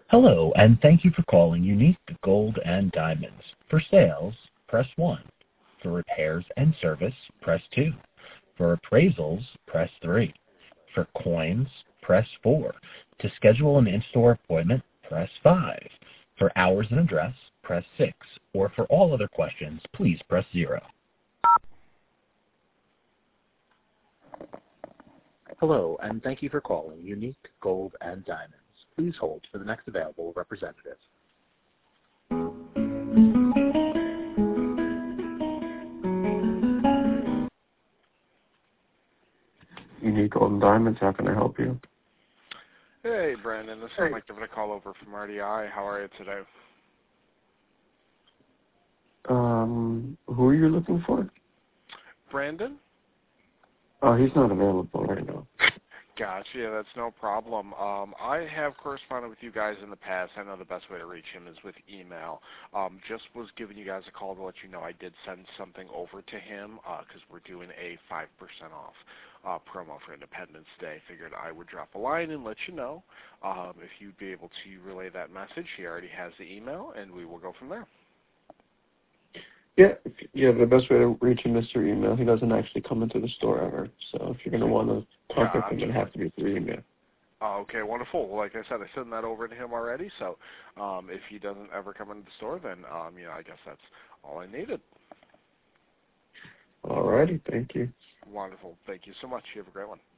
Hello, and thank you for calling Unique Gold and Diamonds. For sales, press 1. For repairs and service, press 2. For appraisals, press 3. For coins, press 4. To schedule an in-store appointment, press 5. For hours and address, press 6. Or for all other questions, please press 0. Hello, and thank you for calling Unique Gold and Diamonds. Please hold for the next available representative. Unique Gold and Diamonds, how can I help you? Hey, Brandon. This is Mike giving a call over from RDI. How are you today? Who are you looking for? Brandon? Oh, he's not available right now. Gotcha. Yeah, that's no problem. I have corresponded with you guys in the past. I know the best way to reach him is with email. Just was giving you guys a call to let you know I did send something over to him because we're doing a 5% off promo for Independence Day. Figured I would drop a line and let you know. If you'd be able to relay that message, he already has the email, and we will go from there. Yeah, the best way to reach him is through email. He doesn't actually come into the store ever. So if you're going to want to contact him, it'd have to be through email. Okay, wonderful. Well, like I said, I sent that over to him already. So if he doesn't ever come into the store, then I guess that's all I needed. All righty, thank you. Wonderful. Thank you so much. You have a great one.